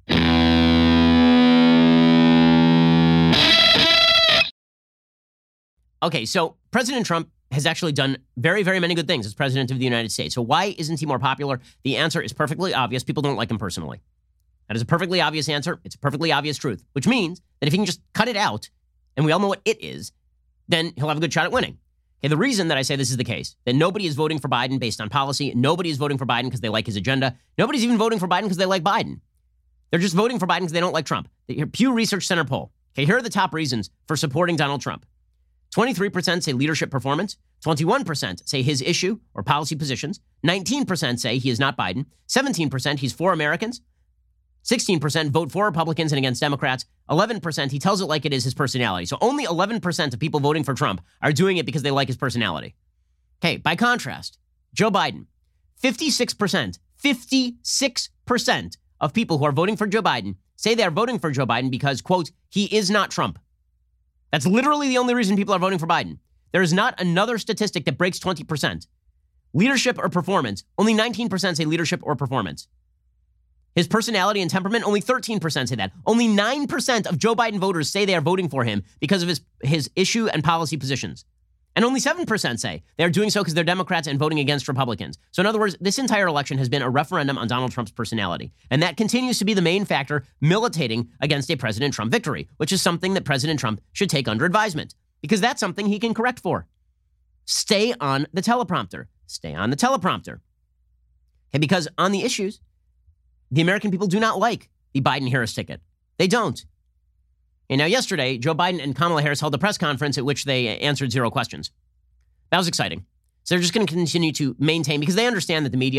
Okay, so President Trump has actually done very, very many good things as president of the United States. So why isn't he more popular? The answer is perfectly obvious. People don't like him personally. That is a perfectly obvious answer. It's a perfectly obvious truth, which means that if he can just cut it out, and we all know what it is, then he'll have a good shot at winning. Okay, the reason that I say this is the case, that nobody is voting for Biden based on policy, nobody is voting for Biden because they like his agenda, nobody's even voting for Biden because they like Biden. They're just voting for Biden because they don't like Trump. The Pew Research Center poll. Okay, here are the top reasons for supporting Donald Trump. twenty-three percent say leadership performance, twenty-one percent say his issue or policy positions, nineteen percent say he is not Biden, seventeen percent he's for Americans, sixteen percent vote for Republicans and against Democrats, eleven percent he tells it like it is his personality. So only eleven percent of people voting for Trump are doing it because they like his personality. Okay, by contrast, Joe Biden, fifty-six percent, fifty-six percent of people who are voting for Joe Biden say they are voting for Joe Biden because, quote, he is not Trump. That's literally the only reason people are voting for Biden. There is not another statistic that breaks twenty percent. Leadership or performance, only nineteen percent say leadership or performance. His personality and temperament, only thirteen percent say that. Only nine percent of Joe Biden voters say they are voting for him because of his, his issue and policy positions. And only seven percent say they're doing so because they're Democrats and voting against Republicans. So in other words, this entire election has been a referendum on Donald Trump's personality. And that continues to be the main factor militating against a President Trump victory, which is something that President Trump should take under advisement, because that's something he can correct for. Stay on the teleprompter. Stay on the teleprompter. Okay, because on the issues, the American people do not like the Biden-Harris ticket. They don't. And now yesterday, Joe Biden and Kamala Harris held a press conference at which they answered zero questions. That was exciting. So they're just going to continue to maintain, because they understand that the media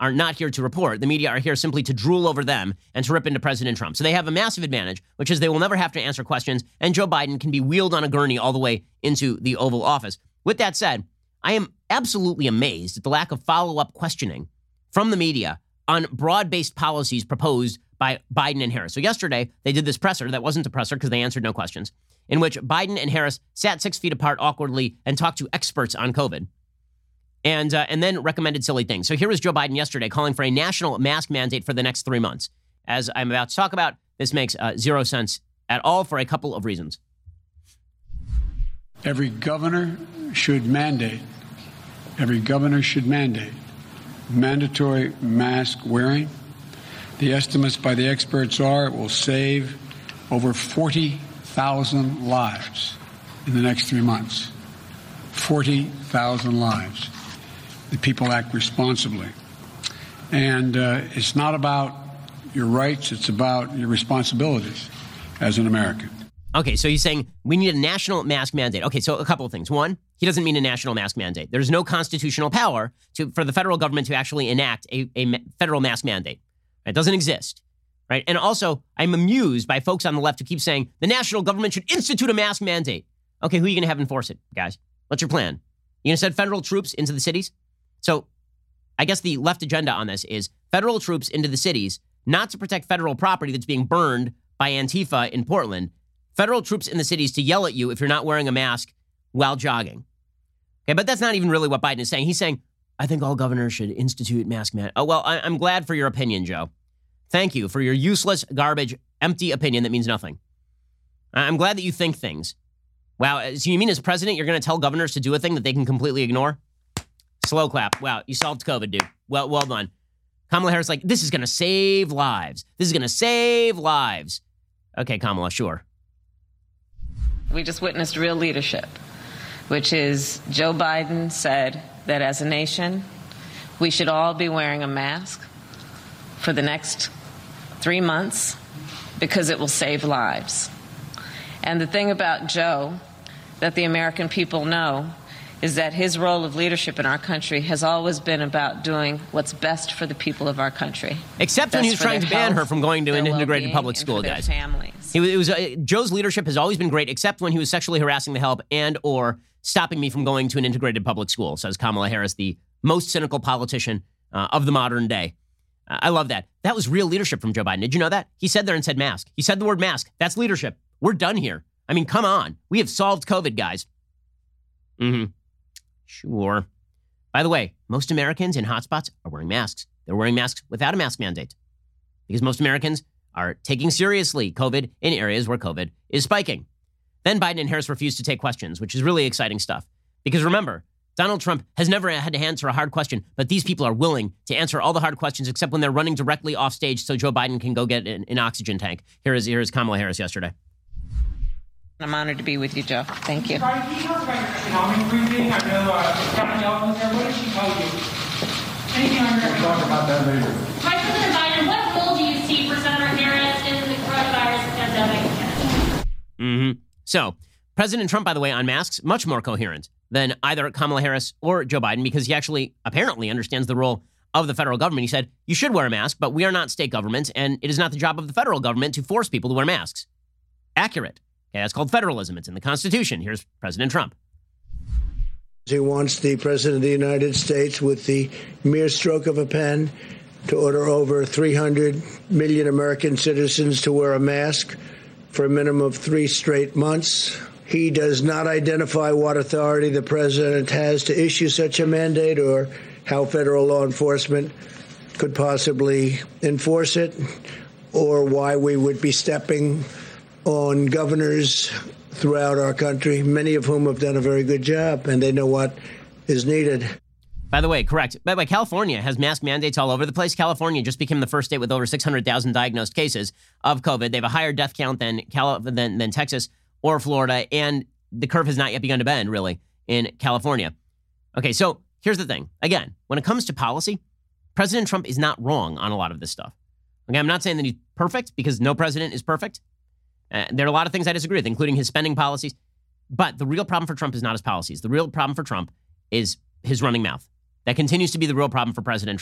are not here to report. The media are here simply to drool over them and to rip into President Trump. So they have a massive advantage, which is they will never have to answer questions, and Joe Biden can be wheeled on a gurney all the way into the Oval Office. With that said, I am absolutely amazed at the lack of follow-up questioning from the media on broad-based policies proposed by Biden and Harris. So yesterday, they did this presser that wasn't a presser because they answered no questions, in which Biden and Harris sat six feet apart awkwardly and talked to experts on COVID. And uh, and then recommended silly things. So here was Joe Biden yesterday calling for a national mask mandate for the next three months. As I'm about to talk about, this makes uh, zero sense at all for a couple of reasons. Every governor should mandate, every governor should mandate mandatory mask wearing. The estimates by the experts are it will save over forty thousand lives in the next three months. forty thousand lives. The people act responsibly. And uh, it's not about your rights, it's about your responsibilities as an American. Okay, so he's saying we need a national mask mandate. Okay, so a couple of things. One, he doesn't mean a national mask mandate. There's no constitutional power to for the federal government to actually enact a, a federal mask mandate. It doesn't exist, right? And also, I'm amused by folks on the left who keep saying the national government should institute a mask mandate. Okay, who are you going to have enforce it, guys? What's your plan? You going to send federal troops into the cities? So I guess the left agenda on this is federal troops into the cities, not to protect federal property that's being burned by Antifa in Portland, federal troops in the cities to yell at you if you're not wearing a mask while jogging. Okay, but that's not even really what Biden is saying. He's saying, I think all governors should institute mask mandate. Oh, well, I- I'm glad for your opinion, Joe. Thank you for your useless, garbage, empty opinion that means nothing. I- I'm glad that you think things. Wow, so you mean as president, you're going to tell governors to do a thing that they can completely ignore? Slow clap. Wow, you solved COVID, dude. Well, well done. Kamala Harris like, this is going to save lives. This is going to save lives. Okay, Kamala, sure. We just witnessed real leadership, which is Joe Biden said that as a nation, we should all be wearing a mask for the next three months because it will save lives. And the thing about Joe that the American people know is that his role of leadership in our country has always been about doing what's best for the people of our country. Except when he was trying to ban her from going to an integrated public school, guys. He was, it was uh, Joe's leadership has always been great, except when he was sexually harassing the help and or stopping me from going to an integrated public school, says Kamala Harris, the most cynical politician uh, of the modern day. Uh, I love that. That was real leadership from Joe Biden. Did you know that? He said there and said mask. He said the word mask. That's leadership. We're done here. I mean, come on. We have solved COVID, guys. Mm-hmm. Sure. By the way, most Americans in hotspots are wearing masks. They're wearing masks without a mask mandate because most Americans are taking seriously COVID in areas where COVID is spiking. Then Biden and Harris refused to take questions, which is really exciting stuff. Because remember, Donald Trump has never had to answer a hard question, but these people are willing to answer all the hard questions except when they're running directly off stage so Joe Biden can go get an, an oxygen tank. Here is, here is Kamala Harris yesterday. I'm honored to be with you, Joe. Thank you. Sorry, can you talk about your economic briefing? I know uh, Captain Yellen was there. What did she tell you? Anything on your We'll talk about that later. Vice President Biden, what role do you see for Senator Harris in the coronavirus pandemic? Mm-hmm. So, President Trump, by the way, on masks, much more coherent than either Kamala Harris or Joe Biden because he actually apparently understands the role of the federal government. He said, you should wear a mask, but we are not state governments, and it is not the job of the federal government to force people to wear masks. Accurate. Okay, that's called federalism. It's in the Constitution. Here's President Trump. He wants the President of the United States, with the mere stroke of a pen, to order over three hundred million American citizens to wear a mask for a minimum of three straight months. He does not identify what authority the president has to issue such a mandate or how federal law enforcement could possibly enforce it, or why we would be stepping on governors throughout our country, many of whom have done a very good job, and they know what is needed. By the way, correct. By the way, California has mask mandates all over the place. California just became the first state with over six hundred thousand diagnosed cases of COVID. They have a higher death count than, Cali- than, than Texas or Florida, and the curve has not yet begun to bend, really, in California. Okay, so here's the thing. Again, when it comes to policy, President Trump is not wrong on a lot of this stuff. Okay, I'm not saying that he's perfect, because no president is perfect. Uh, there are a lot of things I disagree with, including his spending policies. But the real problem for Trump is not his policies. The real problem for Trump is his running mouth. That continues to be the real problem for President Trump.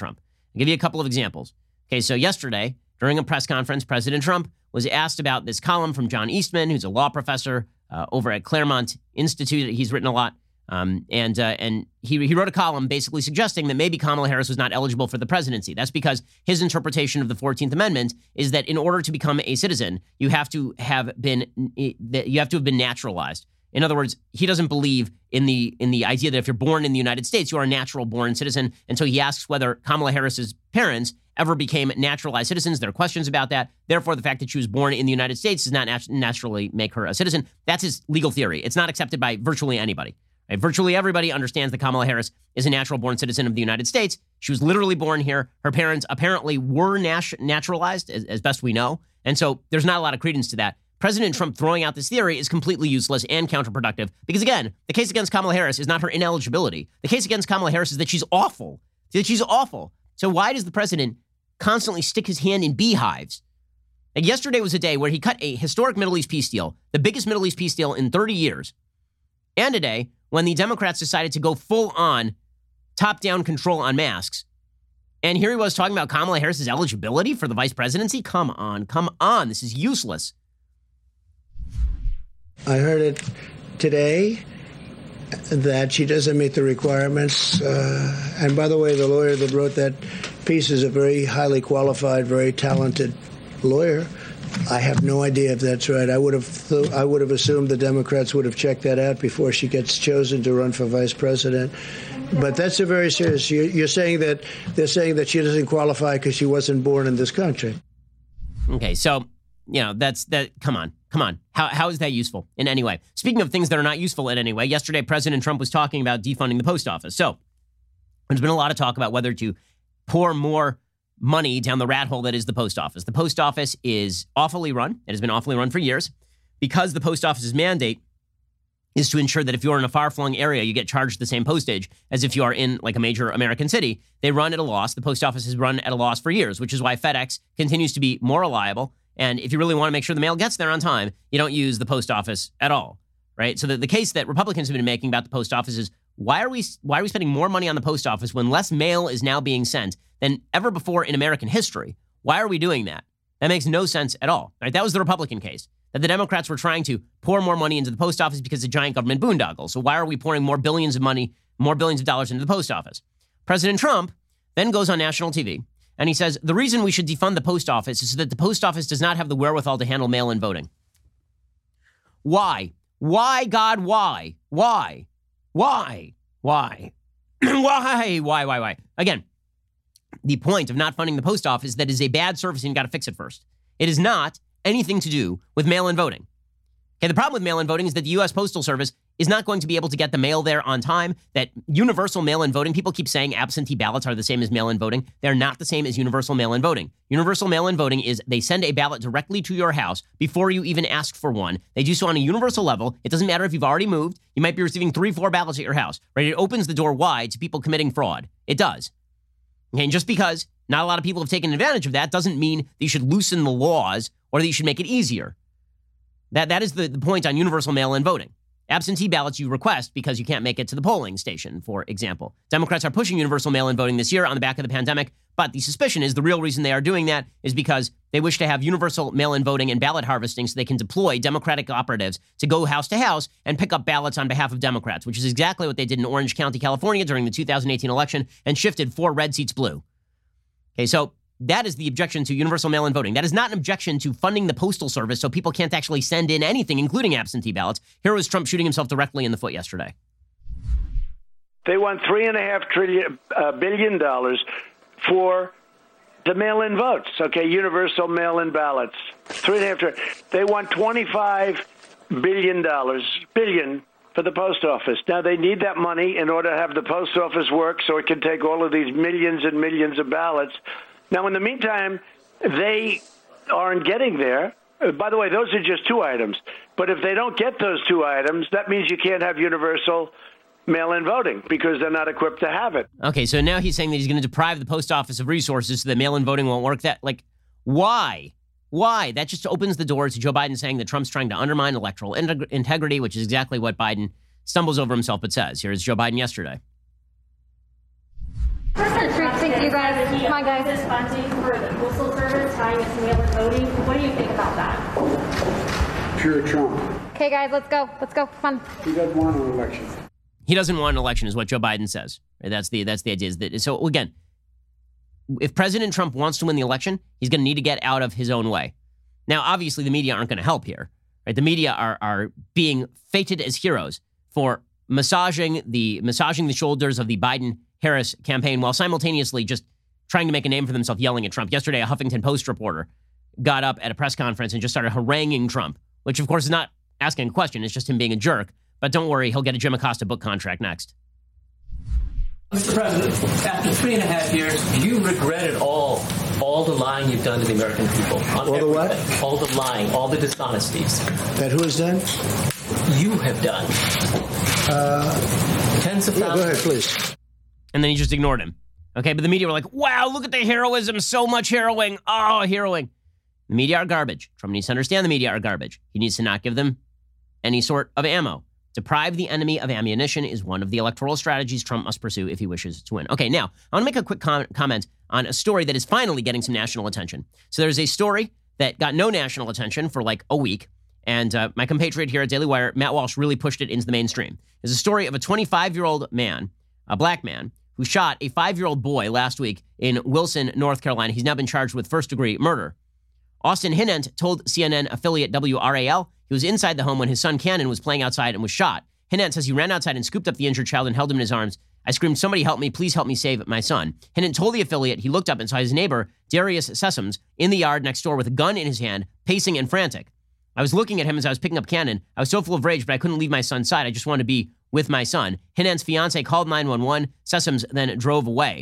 I'll give you a couple of examples. Okay, so yesterday, during a press conference, President Trump was asked about this column from John Eastman, who's a law professor uh, over at Claremont Institute. He's written a lot. Um, and uh, and he, he wrote a column basically suggesting that maybe Kamala Harris was not eligible for the presidency. That's because his interpretation of the fourteenth Amendment is that in order to become a citizen, you have to have been you have to have been naturalized. In other words, he doesn't believe in the in the idea that if you're born in the United States, you are a natural born citizen. And so he asks whether Kamala Harris's parents ever became naturalized citizens. There are questions about that. Therefore, the fact that she was born in the United States does not nat- naturally make her a citizen. That's his legal theory. It's not accepted by virtually anybody. Right? Virtually everybody understands that Kamala Harris is a natural born citizen of the United States. She was literally born here. Her parents apparently were nat- naturalized, as, as best we know. And so there's not a lot of credence to that. President Trump throwing out this theory is completely useless and counterproductive because, again, the case against Kamala Harris is not her ineligibility. The case against Kamala Harris is that she's awful, that she's awful. So why does the president constantly stick his hand in beehives? And yesterday was a day where he cut a historic Middle East peace deal, the biggest Middle East peace deal in thirty years, and a day when the Democrats decided to go full-on top-down control on masks. And here he was talking about Kamala Harris's eligibility for the vice presidency? Come on, come on. This is useless. I heard it today that she doesn't meet the requirements. Uh, and by the way, the lawyer that wrote that piece is a very highly qualified, very talented lawyer. I have no idea if that's right. I would have th- I would have assumed the Democrats would have checked that out before she gets chosen to run for vice president. But that's a very serious. You're, you're saying that they're saying that she doesn't qualify because she wasn't born in this country. Okay, so, you know, that's that. Come on. Come on. How How is that useful in any way? Speaking of things that are not useful in any way, yesterday President Trump was talking about defunding the post office. So there's been a lot of talk about whether to pour more money down the rat hole that is the post office. The post office is awfully run. It has been awfully run for years because the post office's mandate is to ensure that if you're in a far-flung area, you get charged the same postage as if you are in like a major American city. They run at a loss. The post office has run at a loss for years, which is why FedEx continues to be more reliable. And if you really want to make sure the mail gets there on time, you don't use the post office at all, right? So the, the case that Republicans have been making about the post office is why are we why are we spending more money on the post office when less mail is now being sent than ever before in American history? Why are we doing that? That makes no sense at all, right? That was the Republican case, that the Democrats were trying to pour more money into the post office because of giant government boondoggle. So why are we pouring more billions of money, more billions of dollars into the post office? President Trump then goes on national T V and he says, the reason we should defund the post office is so that the post office does not have the wherewithal to handle mail-in voting. Why? Why, God, why? Why? Why? Why? Why? Why? Why? Why? Again, the point of not funding the post office is that it is a bad service and you got to fix it first. It is not anything to do with mail-in voting. Okay, the problem with mail-in voting is that the U S Postal Service is not going to be able to get the mail there on time, that universal mail-in voting, people keep saying absentee ballots are the same as mail-in voting. They're not the same as universal mail-in voting. Universal mail-in voting is they send a ballot directly to your house before you even ask for one. They do so on a universal level. It doesn't matter if you've already moved. You might be receiving three, four ballots at your house, right? It opens the door wide to people committing fraud. It does. Okay, and just because not a lot of people have taken advantage of that doesn't mean that you should loosen the laws or that you should make it easier. That That is the, the point on universal mail-in voting. Absentee ballots you request because you can't make it to the polling station, for example. Democrats are pushing universal mail-in voting this year on the back of the pandemic, but the suspicion is the real reason they are doing that is because they wish to have universal mail-in voting and ballot harvesting so they can deploy Democratic operatives to go house to house and pick up ballots on behalf of Democrats, which is exactly what they did in Orange County, California during the two thousand eighteen election and shifted four red seats blue. Okay, so that is the objection to universal mail-in voting. That is not an objection to funding the Postal Service so people can't actually send in anything, including absentee ballots. Here was Trump shooting himself directly in the foot yesterday. They want three and a half trillion uh, billion dollars for the mail-in votes. Okay, universal mail-in ballots. Three and a half trillion. They want twenty-five billion dollars billion for the post office. Now they need that money in order to have the post office work, so it can take all of these millions and millions of ballots. Now, in the meantime, they aren't getting there. Uh, by the way, those are just two items. But if they don't get those two items, that means you can't have universal mail-in voting because they're not equipped to have it. Okay, so now he's saying that he's going to deprive the post office of resources so that mail-in voting won't work. That, like, why? Why? That just opens the door to Joe Biden saying that Trump's trying to undermine electoral integ- integrity, which is exactly what Biden stumbles over himself but says. Here's Joe Biden yesterday. President Trump Thank you, guys. Come on, guys. This funding for the Postal Service tying us to mail-in voting. What do you think about that? Pure Trump. Okay, guys, let's go. Let's go. Come on. He doesn't want an election. He doesn't want an election, is what Joe Biden says. Right? That's the that's the idea. Is that, so again, if President Trump wants to win the election, he's going to need to get out of his own way. Now, obviously, the media aren't going to help here. Right? The media are are being feted as heroes for massaging the massaging the shoulders of the Biden-Harris campaign while simultaneously just trying to make a name for themselves, yelling at Trump. Yesterday, a Huffington Post reporter got up at a press conference and just started haranguing Trump, which, of course, is not asking a question. It's just him being a jerk. But don't worry, he'll get a Jim Acosta book contract next. Mister President, after three and a half years, do you regret it all, all the lying you've done to the American people? On all the what? All the lying, all the dishonesties. That who has done? You have done. Uh, Tens of yeah, thousands. go ahead, please. And then he just ignored him. Okay, but the media were like, wow, look at the heroism, so much heroing. Oh, heroing. The media are garbage. Trump needs to understand the media are garbage. He needs to not give them any sort of ammo. Deprive the enemy of ammunition is one of the electoral strategies Trump must pursue if he wishes to win. Okay, now, I want to make a quick com- comment on a story that is finally getting some national attention. So there's a story that got no national attention for like a week, and uh, my compatriot here at Daily Wire, Matt Walsh, really pushed it into the mainstream. It's a story of a twenty-five-year-old man, a black man, who shot a five-year-old boy last week in Wilson, North Carolina. He's now been charged with first-degree murder. Austin Hinnant told C N N affiliate W R A L he was inside the home when his son Cannon was playing outside and was shot. Hinnant says he ran outside and scooped up the injured child and held him in his arms. I screamed, "Somebody help me, please help me save my son." Hinnant told the affiliate he looked up and saw his neighbor, Darius Sessoms, in the yard next door with a gun in his hand, pacing and frantic. I was looking at him as I was picking up Cannon. I was so full of rage, but I couldn't leave my son's side. I just wanted to be with my son. Hinnant's fiance called nine one one. Sessoms then drove away.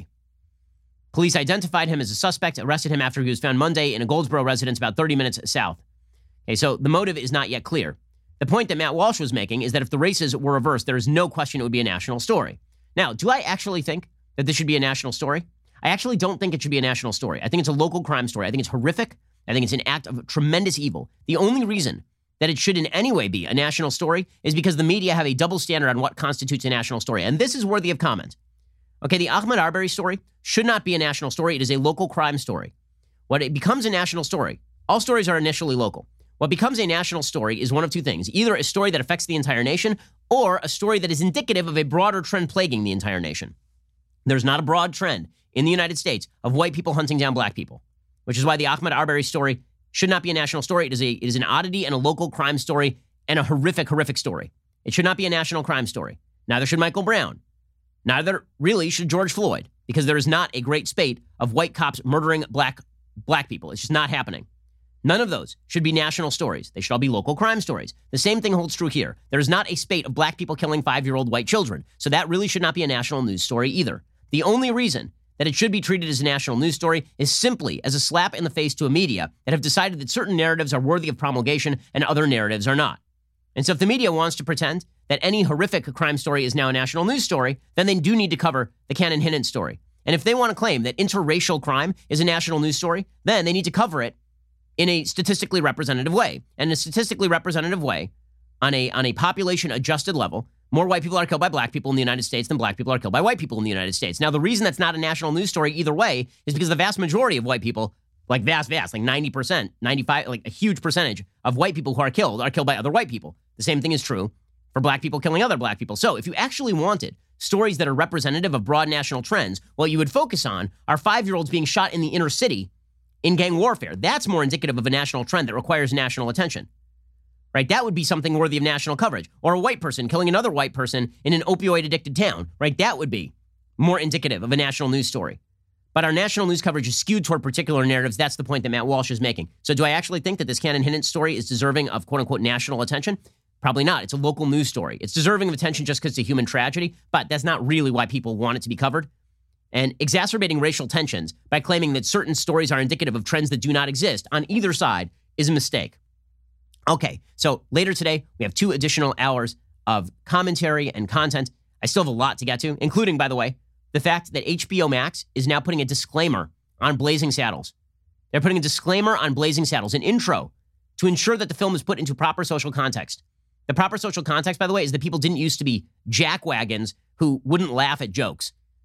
Police identified him as a suspect, arrested him after he was found Monday in a Goldsboro residence about thirty minutes south. Okay, so the motive is not yet clear. The point that Matt Walsh was making is that if the races were reversed, there is no question it would be a national story. Now, do I actually think that this should be a national story? I actually don't think it should be a national story. I think it's a local crime story. I think it's horrific. I think it's an act of tremendous evil. The only reason that it should in any way be a national story is because the media have a double standard on what constitutes a national story. And this is worthy of comment. Okay, the Ahmaud Arbery story should not be a national story. It is a local crime story. What it becomes a national story, all stories are initially local. What becomes a national story is one of two things, either a story that affects the entire nation or a story that is indicative of a broader trend plaguing the entire nation. There's not a broad trend in the United States of white people hunting down black people, which is why the Ahmaud Arbery story should not be a national story. It is a, it is an oddity and a local crime story and a horrific, horrific story. It should not be a national crime story. Neither should Michael Brown. Neither really should George Floyd, because there is not a great spate of white cops murdering black black people. It's just not happening. None of those should be national stories. They should all be local crime stories. The same thing holds true here. There is not a spate of black people killing five-year-old white children. So that really should not be a national news story either. The only reason that it should be treated as a national news story is simply as a slap in the face to a media that have decided that certain narratives are worthy of promulgation and other narratives are not. And so if the media wants to pretend that any horrific crime story is now a national news story, then they do need to cover the Cannon Hinnant story. And if they want to claim that interracial crime is a national news story, then they need to cover it in a statistically representative way. And in a statistically representative way, on a on a population adjusted level, more white people are killed by black people in the United States than black people are killed by white people in the United States. Now, the reason that's not a national news story either way is because the vast majority of white people, like vast, vast, like ninety percent, ninety-five, like a huge percentage of white people who are killed are killed by other white people. The same thing is true for black people killing other black people. So if you actually wanted stories that are representative of broad national trends, what you would focus on are five-year-olds being shot in the inner city in gang warfare. That's more indicative of a national trend that requires national attention, right? That would be something worthy of national coverage. Or a white person killing another white person in an opioid-addicted town, right? That would be more indicative of a national news story. But our national news coverage is skewed toward particular narratives. That's the point that Matt Walsh is making. So do I actually think that this Cannon Hinnant story is deserving of quote-unquote national attention? Probably not. It's a local news story. It's deserving of attention just because it's a human tragedy, but that's not really why people want it to be covered. And exacerbating racial tensions by claiming that certain stories are indicative of trends that do not exist on either side is a mistake. Okay, so later today, we have two additional hours of commentary and content. I still have a lot to get to, including, by the way, the fact that H B O Max is now putting a disclaimer on Blazing Saddles. They're putting a disclaimer on Blazing Saddles, an intro, to ensure that the film is put into proper social context. The proper social context, by the way, is that people didn't used to be jackwagons who wouldn't laugh at jokes.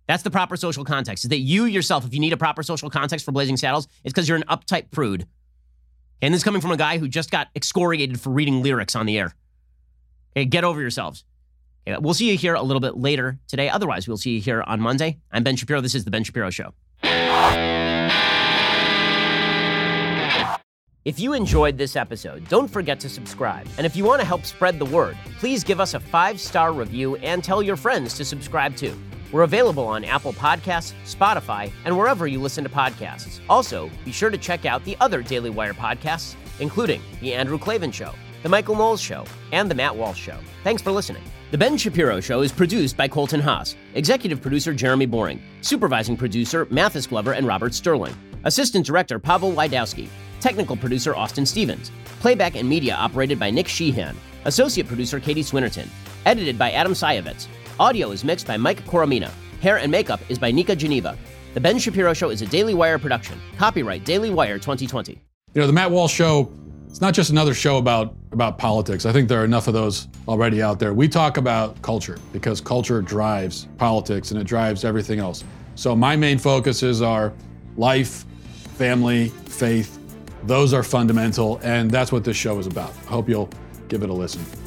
That's the proper social context. Is that you yourself, if you need a proper social context for Blazing Saddles, it's because you're an uptight prude. And this is coming from a guy who just got excoriated for reading lyrics on the air. Okay, get over yourselves. Okay, we'll see you here a little bit later today. Otherwise, we'll see you here on Monday. I'm Ben Shapiro. This is The Ben Shapiro Show. If you enjoyed this episode, don't forget to subscribe. And if you want to help spread the word, please give us a five-star review and tell your friends to subscribe too. We're available on Apple Podcasts, Spotify, and wherever you listen to podcasts. Also, be sure to check out the other Daily Wire podcasts, including The Andrew Klavan Show, The Michael Knowles Show, and The Matt Walsh Show. Thanks for listening. The Ben Shapiro Show is produced by Colton Haas, executive producer Jeremy Boring, supervising producer Mathis Glover and Robert Sterling, assistant director Pavel Wydowski, technical producer Austin Stevens, playback and media operated by Nick Sheehan, associate producer Katie Swinnerton, edited by Adam Sayevitz. Audio is mixed by Mike Coromina. Hair and makeup is by Nika Geneva. The Ben Shapiro Show is a Daily Wire production. Copyright Daily Wire twenty twenty. You know, the Matt Walsh Show, it's not just another show about, about politics. I think there are enough of those already out there. We talk about culture because culture drives politics and it drives everything else. So my main focuses are life, family, faith. Those are fundamental, and that's what this show is about. I hope you'll give it a listen.